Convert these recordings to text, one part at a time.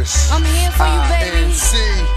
Chris. I'm here for you, baby. INC.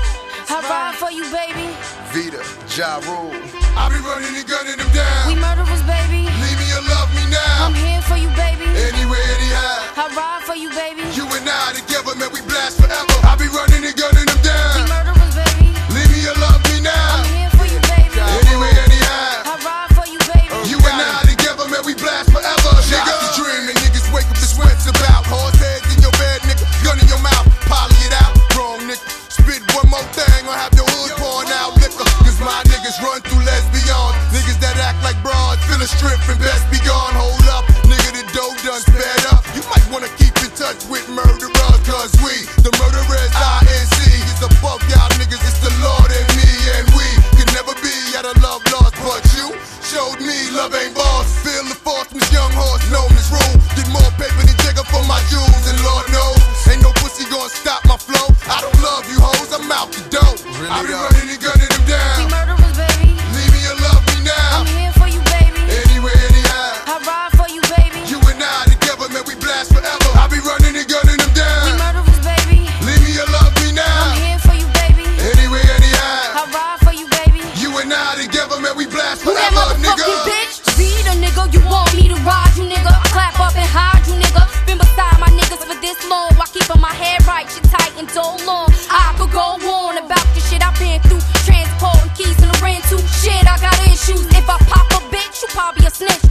I ride for you, baby. Vita, Ja Rule. I be running and gunning them down. We murderers, baby. Leave me or love me now. I'm here for you, baby. Anywhere, anyhow. I ride for you, baby. You and I together, man, we blast forever. I be running and gunning them We down. murderers, baby. Leave me or love me I'm now. here for you, baby. Anywhere, anyhow. I ride for you, baby. You and I together, man, we blast forever. Shots the dream and niggas wake up, the sweats about. Horse heads in your bed, nigga. Gun in your mouth, poly it out. Wrong, nigga. Spit one more thing or have your hood pouring out liquor. Cause my niggas run through lesbians. Niggas that act like broads, feel a strip and best be gone. Hold up, nigga, the dough done sped up. You might wanna keep in touch with murderers. Cause we, the murderers, INC, is above y'all niggas. It's the Lord and me, and we could never be at a love lost. But you showed me love ain't boss. Feel the force, Miss Young Horse, known as Rule. Did more paper than Jigger for my jewels, and Lord knows, ain't no pussy gonna stop my flow. I don't love you hoes, I'm out the dope. I be running and gunning them We down. murderers, baby. Leave me or love me now. I'm here for you, baby. Anywhere, anyhow. I ride for you, baby. You and I together, man, we blast forever. I be running and gunning them We down. murderers, baby. Leave me or love me I'm now. here for you, baby. Anywhere, anyhow. I ride for you, baby. You and I together, man, we blast Who that forever, motherfucking nigga. bitch? Be the nigga you want me to ride, you nigga. Clap up and hide, you nigga. Been beside my niggas for this long. While keeping my head right, shit tight and so long. I could go on about the shit I've been through. Transporting keys in the rent too. Shit, I got issues. If I pop a bitch, you probably a snitch.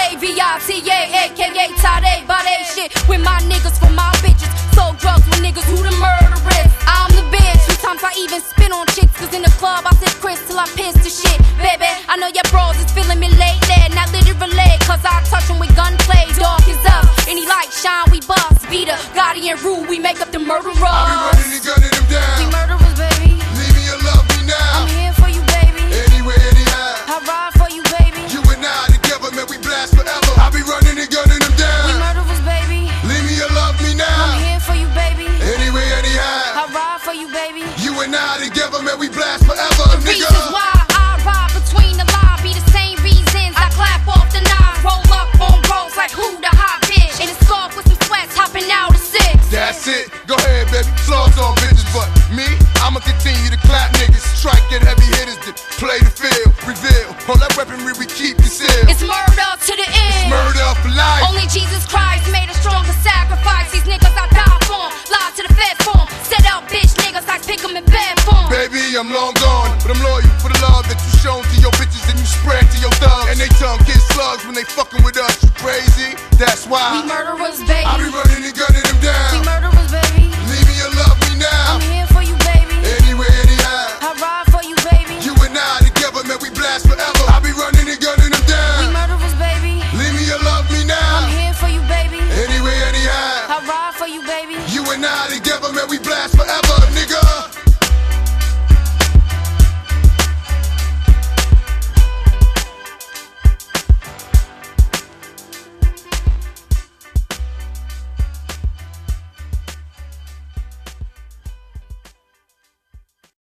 LAVITA, aka Tade, body shit. With my niggas for my bitches. Sold drugs with niggas who the murderers. I'm the bitch. Sometimes I even spin on chicks. Cause in the club I sip Chris till I piss the shit. Baby, I know your bros is feeling me lately. Not literally, cause I touch them with gunplay. Dark is us. Any light shine, we bust. Vita, Gotti and Rule, we make up the murderers. I be running and gunning them We down. murderers, baby. Leave me or love me now. I'm here for you, baby. Anywhere, anyhow. I ride for you, baby. You and I together, man, we blast forever. I be running and gunning them We down. murderers, baby. Leave me or love me I'm now. here for you, baby. Anywhere, anyhow. I ride for you, baby. You and I together, man, we blast forever, Reasons nigga. why I ride between the line be the same reasons. I clap off the nine, roll up on rolls like who the hot bitch. In a scarf with some sweats, hopping out of six. That's it. Go ahead, baby. Floss on bitches, but me, I'ma continue to clap niggas. Strike at heavy hitters that play the field, reveal. All that weaponry we keep concealed. It's murder to the end. Murder for life. Only Jesus Christ made a stronger sacrifice. These niggas I die for 'em. Lie to the fed form. Set up bitch niggas, I pick 'em in bed form. Baby, I'm long gone, but I'm loyal for the love that you shown to your bitches and you spread to your thugs. And they tongue kiss slugs when they fucking with us. You crazy? That's We why murderers, I be baby. running and gunning them We down. murderers, baby. Leave me or love me now. I'm here for you, baby. Anywhere, anyhow. I ride for you, baby. You and I together, man, we blast forever. I be running and gunning them We down. murderers, baby. Leave me or love me I'm now. here for you, baby. Anywhere, anyhow. I ride for you, baby. You and I together, man, we blast forever.